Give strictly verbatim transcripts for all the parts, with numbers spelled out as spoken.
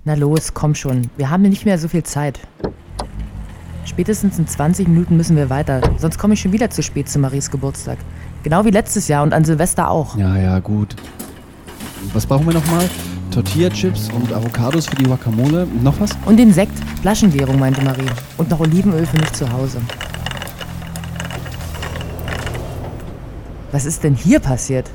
Na los, komm schon. Wir haben nicht mehr so viel Zeit. Spätestens in zwanzig Minuten müssen wir weiter. Sonst komme ich schon wieder zu spät zu Maries Geburtstag. Genau wie letztes Jahr und an Silvester auch. Ja, ja, gut. Was brauchen wir nochmal? Tortilla-Chips und Avocados für die Guacamole. Und noch was? Und den Sekt. Flaschengärung, meinte Marie. Und noch Olivenöl für mich zu Hause. Was ist denn hier passiert?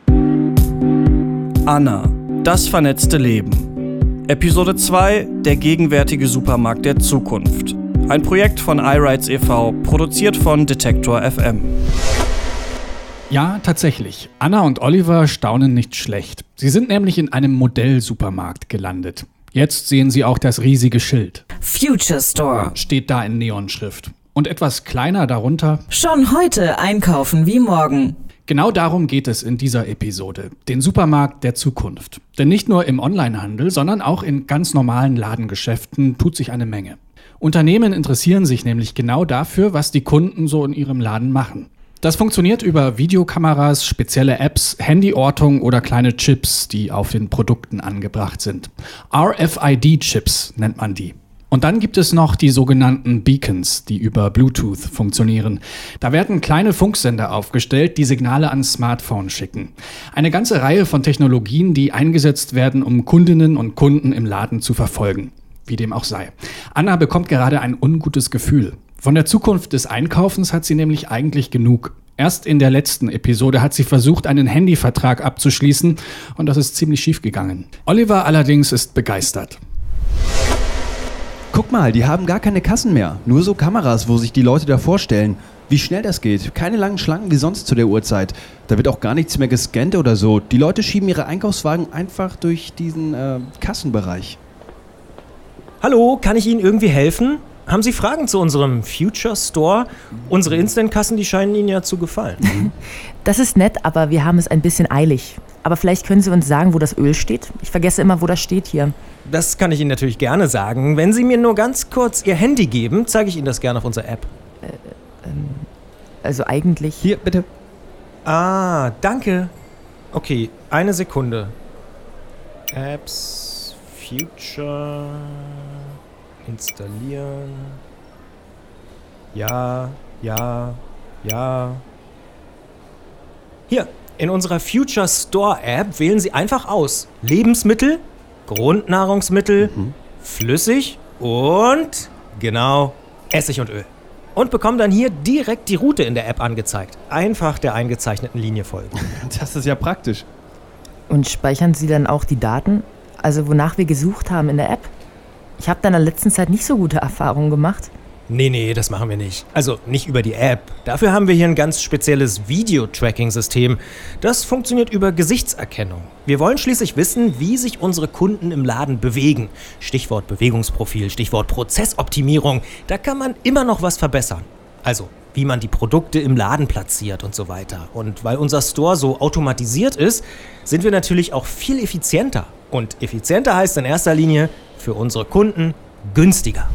Anna, das vernetzte Leben. Episode zwei, der gegenwärtige Supermarkt der Zukunft. Ein Projekt von iRights e V, produziert von Detektor F M. Ja, tatsächlich. Anna und Oliver staunen nicht schlecht. Sie sind nämlich in einem Modellsupermarkt gelandet. Jetzt sehen sie auch das riesige Schild. Future Store steht da in Neonschrift. Und etwas kleiner darunter: Schon heute einkaufen wie morgen. Genau darum geht es in dieser Episode. Den Supermarkt der Zukunft. Denn nicht nur im Onlinehandel, sondern auch in ganz normalen Ladengeschäften tut sich eine Menge. Unternehmen interessieren sich nämlich genau dafür, was die Kunden so in ihrem Laden machen. Das funktioniert über Videokameras, spezielle Apps, Handyortung oder kleine Chips, die auf den Produkten angebracht sind. R F I D-Chips nennt man die. Und dann gibt es noch die sogenannten Beacons, die über Bluetooth funktionieren. Da werden kleine Funksender aufgestellt, die Signale ans Smartphone schicken. Eine ganze Reihe von Technologien, die eingesetzt werden, um Kundinnen und Kunden im Laden zu verfolgen. Wie dem auch sei. Anna bekommt gerade ein ungutes Gefühl. Von der Zukunft des Einkaufens hat sie nämlich eigentlich genug. Erst in der letzten Episode hat sie versucht, einen Handyvertrag abzuschließen, und das ist ziemlich schief gegangen. Oliver allerdings ist begeistert. Guck mal, die haben gar keine Kassen mehr. Nur so Kameras, wo sich die Leute davor stellen. Wie schnell das geht. Keine langen Schlangen wie sonst zu der Uhrzeit. Da wird auch gar nichts mehr gescannt oder so. Die Leute schieben ihre Einkaufswagen einfach durch diesen äh, Kassenbereich. Hallo, kann ich Ihnen irgendwie helfen? Haben Sie Fragen zu unserem Future Store? Unsere Instant-Kassen, die scheinen Ihnen ja zu gefallen. Das ist nett, aber wir haben es ein bisschen eilig. Aber vielleicht können Sie uns sagen, wo das Öl steht? Ich vergesse immer, wo das steht hier. Das kann ich Ihnen natürlich gerne sagen. Wenn Sie mir nur ganz kurz Ihr Handy geben, zeige ich Ihnen das gerne auf unserer App. Äh, ähm, also eigentlich... Hier, bitte. Ah, danke. Okay, eine Sekunde. Apps, Future... Installieren. Ja, ja, ja. Hier, in unserer Future Store App wählen Sie einfach aus: Lebensmittel, Grundnahrungsmittel, mhm. flüssig und, genau, Essig und Öl. Und bekommen dann hier direkt die Route in der App angezeigt. Einfach der eingezeichneten Linie folgen. Das ist ja praktisch. Und speichern Sie dann auch die Daten? Also wonach wir gesucht haben in der App? Ich habe da in der letzten Zeit nicht so gute Erfahrungen gemacht. Nee, nee, das machen wir nicht. Also nicht über die App. Dafür haben wir hier ein ganz spezielles Video-Tracking-System. Das funktioniert über Gesichtserkennung. Wir wollen schließlich wissen, wie sich unsere Kunden im Laden bewegen. Stichwort Bewegungsprofil, Stichwort Prozessoptimierung. Da kann man immer noch was verbessern. Also, wie man die Produkte im Laden platziert und so weiter. Und weil unser Store so automatisiert ist, sind wir natürlich auch viel effizienter. Und effizienter heißt in erster Linie für unsere Kunden günstiger.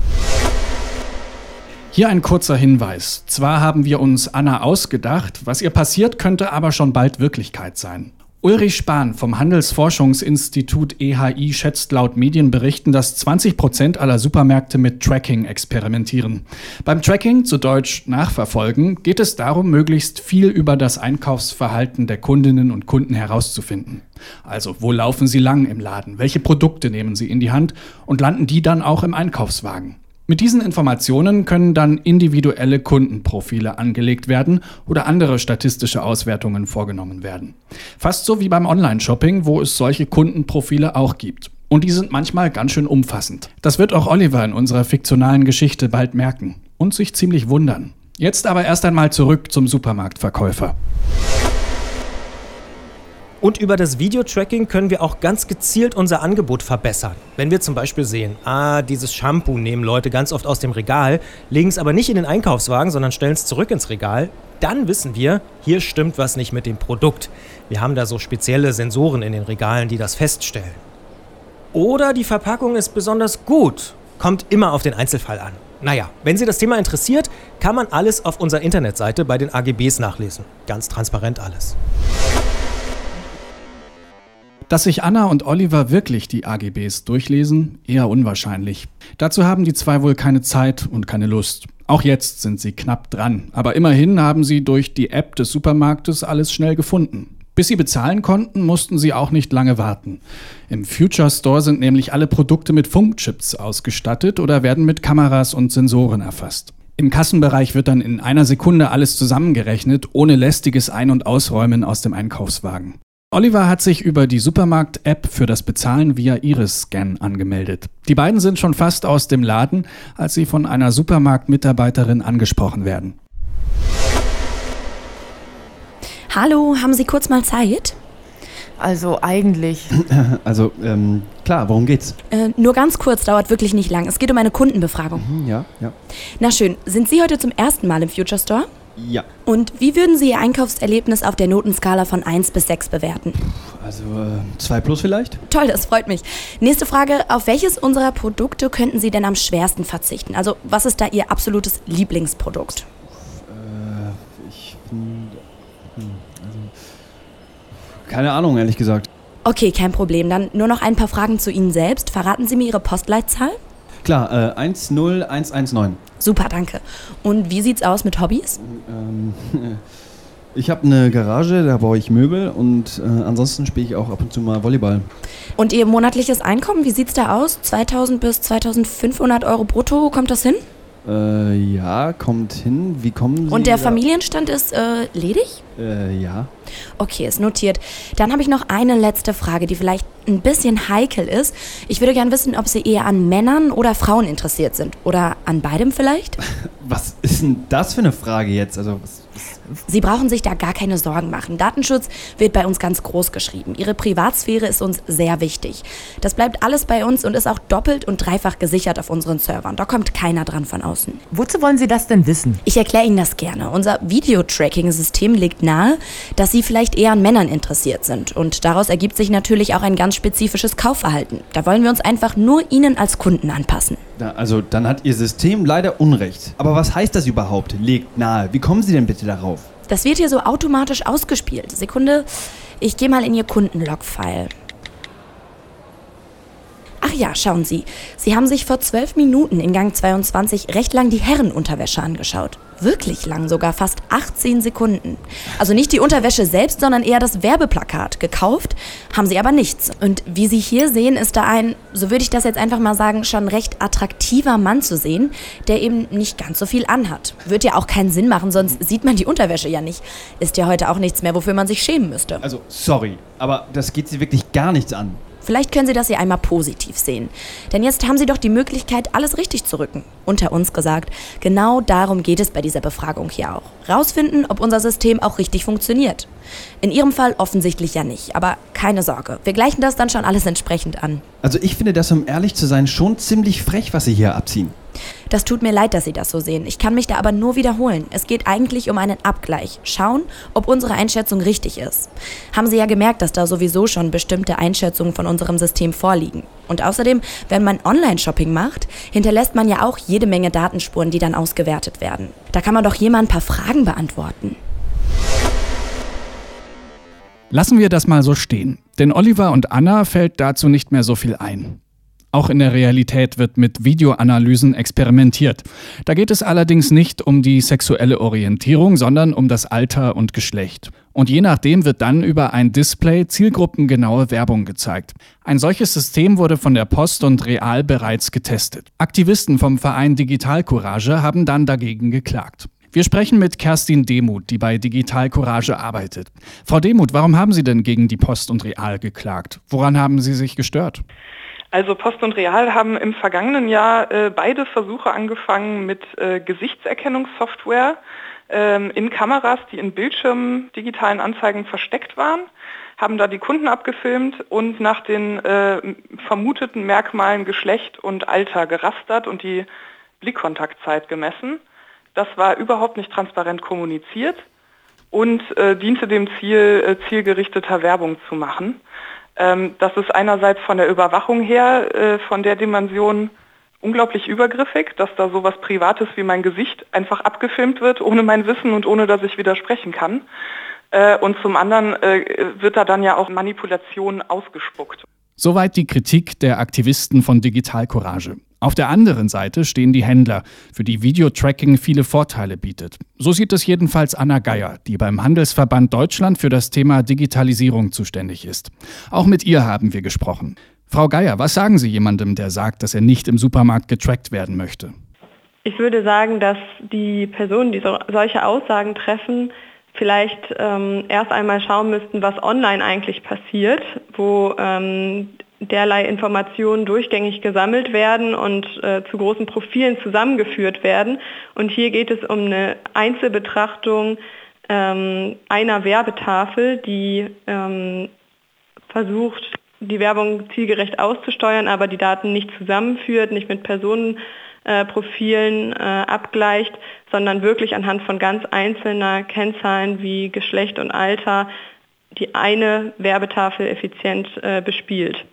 Hier ein kurzer Hinweis. Zwar haben wir uns Anna ausgedacht, was ihr passiert, könnte aber schon bald Wirklichkeit sein. Ulrich Spahn vom Handelsforschungsinstitut E H I schätzt laut Medienberichten, dass zwanzig Prozent aller Supermärkte mit Tracking experimentieren. Beim Tracking, zu Deutsch Nachverfolgen, geht es darum, möglichst viel über das Einkaufsverhalten der Kundinnen und Kunden herauszufinden. Also, wo laufen sie lang im Laden? Welche Produkte nehmen sie in die Hand und landen die dann auch im Einkaufswagen? Mit diesen Informationen können dann individuelle Kundenprofile angelegt werden oder andere statistische Auswertungen vorgenommen werden. Fast so wie beim Online-Shopping, wo es solche Kundenprofile auch gibt. Und die sind manchmal ganz schön umfassend. Das wird auch Oliver in unserer fiktionalen Geschichte bald merken und sich ziemlich wundern. Jetzt aber erst einmal zurück zum Supermarktverkäufer. Und über das Videotracking können wir auch ganz gezielt unser Angebot verbessern. Wenn wir zum Beispiel sehen, ah, dieses Shampoo nehmen Leute ganz oft aus dem Regal, legen es aber nicht in den Einkaufswagen, sondern stellen es zurück ins Regal, dann wissen wir, hier stimmt was nicht mit dem Produkt. Wir haben da so spezielle Sensoren in den Regalen, die das feststellen. Oder die Verpackung ist besonders gut. Kommt immer auf den Einzelfall an. Naja, wenn Sie das Thema interessiert, kann man alles auf unserer Internetseite bei den A G Bs nachlesen. Ganz transparent alles. Dass sich Anna und Oliver wirklich die A G Bs durchlesen, eher unwahrscheinlich. Dazu haben die zwei wohl keine Zeit und keine Lust. Auch jetzt sind sie knapp dran. Aber immerhin haben sie durch die App des Supermarktes alles schnell gefunden. Bis sie bezahlen konnten, mussten sie auch nicht lange warten. Im Future Store sind nämlich alle Produkte mit Funkchips ausgestattet oder werden mit Kameras und Sensoren erfasst. Im Kassenbereich wird dann in einer Sekunde alles zusammengerechnet, ohne lästiges Ein- und Ausräumen aus dem Einkaufswagen. Oliver hat sich über die Supermarkt-App für das Bezahlen via Iris-Scan angemeldet. Die beiden sind schon fast aus dem Laden, als sie von einer Supermarktmitarbeiterin angesprochen werden. Hallo, haben Sie kurz mal Zeit? Also eigentlich. Also, ähm, klar, worum geht's? Äh, nur ganz kurz, dauert wirklich nicht lang. Es geht um eine Kundenbefragung. Mhm, ja, ja. Na schön, sind Sie heute zum ersten Mal im Future Store? Ja. Und wie würden Sie Ihr Einkaufserlebnis auf der Notenskala von eins bis sechs bewerten? Also, äh, zwei plus vielleicht? Toll, das freut mich. Nächste Frage, auf welches unserer Produkte könnten Sie denn am schwersten verzichten? Also, was ist da Ihr absolutes Lieblingsprodukt? Äh, ich finde... Also, keine Ahnung, ehrlich gesagt. Okay, kein Problem. Dann nur noch ein paar Fragen zu Ihnen selbst. Verraten Sie mir Ihre Postleitzahl? Klar, äh, eins null eins eins neun. Super, danke. Und wie sieht's aus mit Hobbys? Ähm, ich habe eine Garage, da baue ich Möbel und äh, ansonsten spiele ich auch ab und zu mal Volleyball. Und Ihr monatliches Einkommen, wie sieht's da aus? zweitausend bis zweitausendfünfhundert Euro brutto, kommt das hin? Äh, ja, kommt hin. Wie kommen Sie? Und der da? Familienstand ist äh, ledig? Äh, ja. Okay, ist notiert. Dann habe ich noch eine letzte Frage, die vielleicht ein bisschen heikel ist. Ich würde gern wissen, ob Sie eher an Männern oder Frauen interessiert sind. Oder an beidem vielleicht? Was ist denn das für eine Frage jetzt? Also, was, was? Sie brauchen sich da gar keine Sorgen machen. Datenschutz wird bei uns ganz groß geschrieben. Ihre Privatsphäre ist uns sehr wichtig. Das bleibt alles bei uns und ist auch doppelt und dreifach gesichert auf unseren Servern. Da kommt keiner dran von außen. Wozu wollen Sie das denn wissen? Ich erkläre Ihnen das gerne. Unser Video-Tracking-System legt nahe, dass Sie vielleicht eher an Männern interessiert sind. Und daraus ergibt sich natürlich auch ein ganz spezifisches Kaufverhalten. Da wollen wir uns einfach nur Ihnen als Kunden anpassen. Na, also, dann hat Ihr System leider Unrecht. Aber was heißt das überhaupt? Legt nahe. Wie kommen Sie denn bitte darauf? Das wird hier so automatisch ausgespielt. Sekunde, ich gehe mal in Ihr Kundenlog-File. Ach ja, schauen Sie. Sie haben sich vor zwölf Minuten in Gang zweiundzwanzig recht lang die Herrenunterwäsche angeschaut. Wirklich lang, sogar fast achtzehn Sekunden. Also nicht die Unterwäsche selbst, sondern eher das Werbeplakat. Gekauft haben Sie aber nichts. Und wie Sie hier sehen, ist da ein, so würde ich das jetzt einfach mal sagen, schon recht attraktiver Mann zu sehen, der eben nicht ganz so viel anhat. Wird ja auch keinen Sinn machen, sonst sieht man die Unterwäsche ja nicht. Ist ja heute auch nichts mehr, wofür man sich schämen müsste. Also, sorry, aber das geht Sie wirklich gar nichts an. Vielleicht können Sie das ja einmal positiv sehen. Denn jetzt haben Sie doch die Möglichkeit, alles richtig zu rücken. Unter uns gesagt, genau darum geht es bei dieser Befragung hier auch. Rausfinden, ob unser System auch richtig funktioniert. In Ihrem Fall offensichtlich ja nicht, aber keine Sorge. Wir gleichen das dann schon alles entsprechend an. Also ich finde das, um ehrlich zu sein, schon ziemlich frech, was Sie hier abziehen. Das tut mir leid, dass Sie das so sehen. Ich kann mich da aber nur wiederholen. Es geht eigentlich um einen Abgleich. Schauen, ob unsere Einschätzung richtig ist. Haben Sie ja gemerkt, dass da sowieso schon bestimmte Einschätzungen von unserem System vorliegen. Und außerdem, wenn man Online-Shopping macht, hinterlässt man ja auch jede Menge Datenspuren, die dann ausgewertet werden. Da kann man doch hier mal ein paar Fragen beantworten. Lassen wir das mal so stehen. Denn Oliver und Anna fällt dazu nicht mehr so viel ein. Auch in der Realität wird mit Videoanalysen experimentiert. Da geht es allerdings nicht um die sexuelle Orientierung, sondern um das Alter und Geschlecht. Und je nachdem wird dann über ein Display zielgruppengenaue Werbung gezeigt. Ein solches System wurde von der Post und Real bereits getestet. Aktivisten vom Verein Digital Courage haben dann dagegen geklagt. Wir sprechen mit Kerstin Demuth, die bei Digital Courage arbeitet. Frau Demuth, warum haben Sie denn gegen die Post und Real geklagt? Woran haben Sie sich gestört? Also Post und Real haben im vergangenen Jahr äh, beide Versuche angefangen mit äh, Gesichtserkennungssoftware ähm, in Kameras, die in Bildschirmen digitalen Anzeigen versteckt waren, haben da die Kunden abgefilmt und nach den äh, vermuteten Merkmalen Geschlecht und Alter gerastert und die Blickkontaktzeit gemessen. Das war überhaupt nicht transparent kommuniziert und äh, diente dem Ziel, äh, zielgerichteter Werbung zu machen. Ähm, das ist einerseits von der Überwachung her, äh, von der Dimension unglaublich übergriffig, dass da sowas Privates wie mein Gesicht einfach abgefilmt wird, ohne mein Wissen und ohne, dass ich widersprechen kann. Äh, und zum anderen äh, wird da dann ja auch Manipulation ausgespuckt. Soweit die Kritik der Aktivisten von Digital Courage. Auf der anderen Seite stehen die Händler, für die Videotracking viele Vorteile bietet. So sieht es jedenfalls Anna Geier, die beim Handelsverband Deutschland für das Thema Digitalisierung zuständig ist. Auch mit ihr haben wir gesprochen. Frau Geier, was sagen Sie jemandem, der sagt, dass er nicht im Supermarkt getrackt werden möchte? Ich würde sagen, dass die Personen, die so, solche Aussagen treffen, vielleicht ähm, erst einmal schauen müssten, was online eigentlich passiert, wo ähm, derlei Informationen durchgängig gesammelt werden und äh, zu großen Profilen zusammengeführt werden. Und hier geht es um eine Einzelbetrachtung ähm, einer Werbetafel, die ähm, versucht, die Werbung zielgerecht auszusteuern, aber die Daten nicht zusammenführt, nicht mit Personenprofilen äh, äh, abgleicht, sondern wirklich anhand von ganz einzelner Kennzahlen wie Geschlecht und Alter die eine Werbetafel effizient äh, bespielt.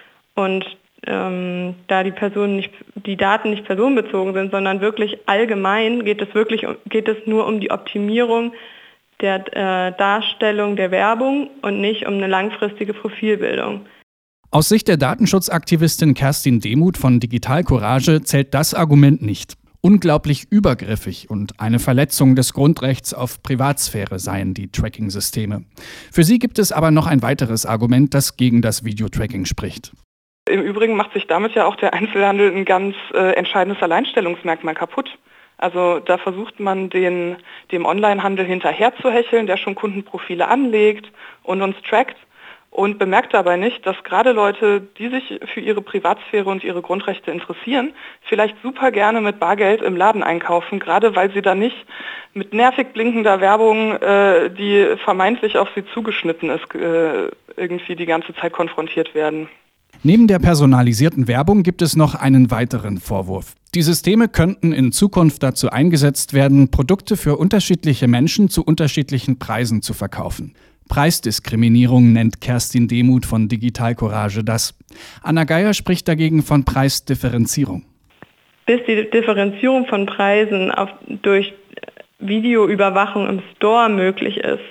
Und ähm, da die Personen nicht, die Daten nicht personenbezogen sind, sondern wirklich allgemein, geht es wirklich geht es nur um die Optimierung der äh, Darstellung der Werbung und nicht um eine langfristige Profilbildung. Aus Sicht der Datenschutzaktivistin Kerstin Demuth von Digital Courage zählt das Argument nicht. Unglaublich übergriffig und eine Verletzung des Grundrechts auf Privatsphäre seien die Tracking-Systeme. Für sie gibt es aber noch ein weiteres Argument, das gegen das Videotracking spricht. Im Übrigen macht sich damit ja auch der Einzelhandel ein ganz äh, entscheidendes Alleinstellungsmerkmal kaputt. Also da versucht man den, dem Onlinehandel hinterherzuhecheln, der schon Kundenprofile anlegt und uns trackt und bemerkt dabei nicht, dass gerade Leute, die sich für ihre Privatsphäre und ihre Grundrechte interessieren, vielleicht super gerne mit Bargeld im Laden einkaufen, gerade weil sie da nicht mit nervig blinkender Werbung, äh, die vermeintlich auf sie zugeschnitten ist, äh, irgendwie die ganze Zeit konfrontiert werden. Neben der personalisierten Werbung gibt es noch einen weiteren Vorwurf. Die Systeme könnten in Zukunft dazu eingesetzt werden, Produkte für unterschiedliche Menschen zu unterschiedlichen Preisen zu verkaufen. Preisdiskriminierung nennt Kerstin Demuth von Digital Courage das. Anna Geier spricht dagegen von Preisdifferenzierung. Bis die Differenzierung von Preisen auf, durch Videoüberwachung im Store möglich ist,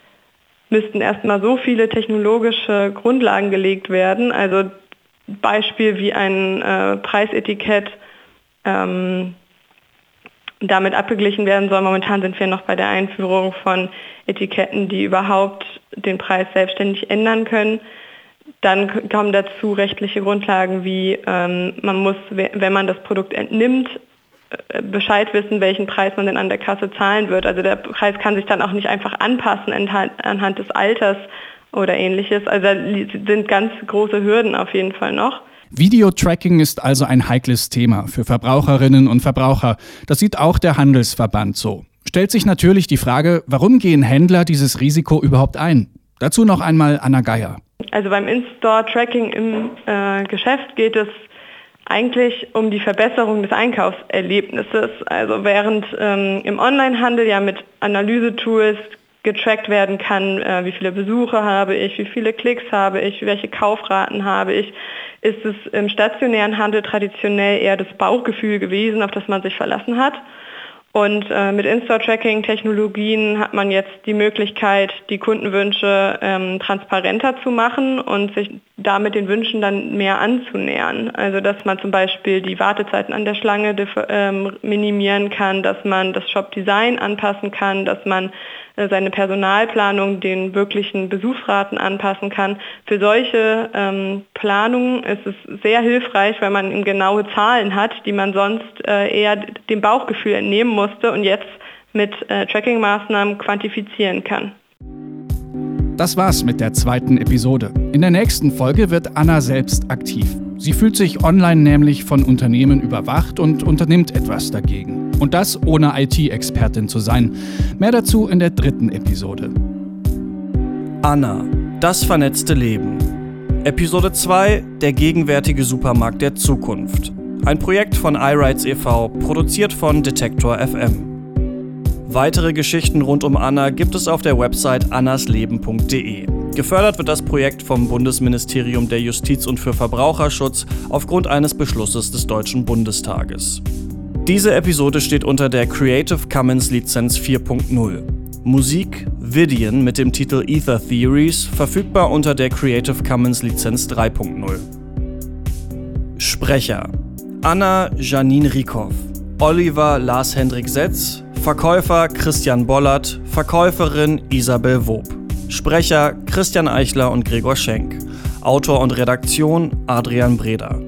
müssten erstmal so viele technologische Grundlagen gelegt werden, also Beispiel wie ein äh, Preisetikett ähm, damit abgeglichen werden soll. Momentan sind wir noch bei der Einführung von Etiketten, die überhaupt den Preis selbstständig ändern können. Dann kommen dazu rechtliche Grundlagen wie ähm, man muss, wenn man das Produkt entnimmt, Bescheid wissen, welchen Preis man denn an der Kasse zahlen wird. Also der Preis kann sich dann auch nicht einfach anpassen anhand des Alters oder ähnliches. Also da sind ganz große Hürden auf jeden Fall noch. Videotracking ist also ein heikles Thema für Verbraucherinnen und Verbraucher. Das sieht auch der Handelsverband so. Stellt sich natürlich die Frage, warum gehen Händler dieses Risiko überhaupt ein? Dazu noch einmal Anna Geier. Also beim In-Store-Tracking im äh, Geschäft geht es eigentlich um die Verbesserung des Einkaufserlebnisses. Also während ähm, im Onlinehandel ja mit Analysetools getrackt werden kann, äh, wie viele Besucher habe ich, wie viele Klicks habe ich, welche Kaufraten habe ich, ist es im stationären Handel traditionell eher das Bauchgefühl gewesen, auf das man sich verlassen hat. Und äh, mit In-Store-Tracking-Technologien hat man jetzt die Möglichkeit, die Kundenwünsche ähm, transparenter zu machen und sich damit den Wünschen dann mehr anzunähern. Also dass man zum Beispiel die Wartezeiten an der Schlange ähm, minimieren kann, dass man das Shop-Design anpassen kann, dass man äh, seine Personalplanung den wirklichen Besuchsraten anpassen kann. Für solche ähm, Planungen ist es sehr hilfreich, weil man genaue Zahlen hat, die man sonst äh, eher dem Bauchgefühl entnehmen muss und jetzt mit äh, Tracking-Maßnahmen quantifizieren kann. Das war's mit der zweiten Episode. In der nächsten Folge wird Anna selbst aktiv. Sie fühlt sich online nämlich von Unternehmen überwacht und unternimmt etwas dagegen. Und das ohne I T-Expertin zu sein. Mehr dazu in der dritten Episode. Anna, das vernetzte Leben. Episode zwei, der gegenwärtige Supermarkt der Zukunft. Ein Projekt von iRights e V, produziert von Detektor F M. Weitere Geschichten rund um Anna gibt es auf der Website annasleben punkt de. Gefördert wird das Projekt vom Bundesministerium der Justiz und für Verbraucherschutz aufgrund eines Beschlusses des Deutschen Bundestages. Diese Episode steht unter der Creative Commons Lizenz vier Punkt null. Musik Vidian mit dem Titel Ether Theories, verfügbar unter der Creative Commons Lizenz drei Punkt null. Sprecher Anna Janine Rieckhoff, Oliver Lars-Hendrik Setz, Verkäufer Christian Bollert, Verkäuferin Isabel Wob. Sprecher Christian Eichler und Gregor Schenk. Autor und Redaktion Adrian Breder.